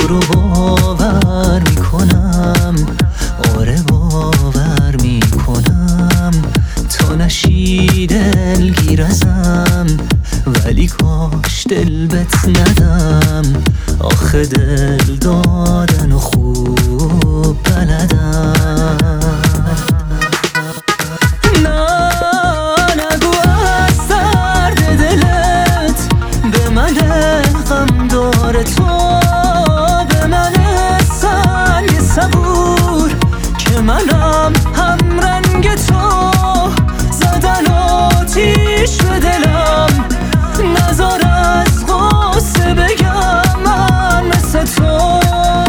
رو باور میکنم، آره باور میکنم. تا نشی دلگیر ازم، ولی کاش دل بهت ندم. آخه دل دادن و خوب بلدم. تو به من سنگ صبور که منم هم رنگ تو، زدن آتیش به دلم. نزار از غصه بگم من مثل تو.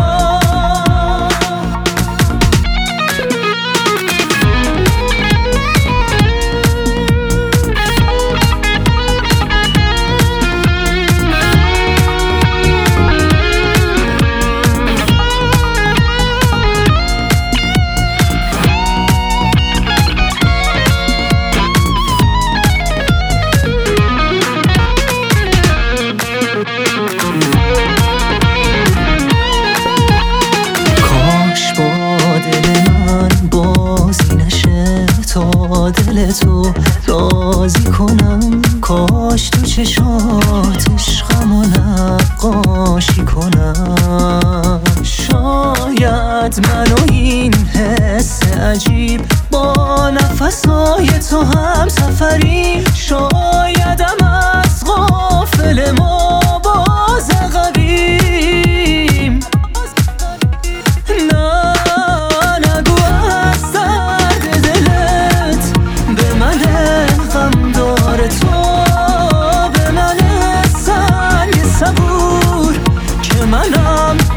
تا دل تو راضی کنم، کاش تو چشات عشقمو نقاشی کنم. شاید من و این حس عجیب با نفسای تو هم سفری. شایدم از غافل ما باز عقبیم. تو به من سنگ صبور که منم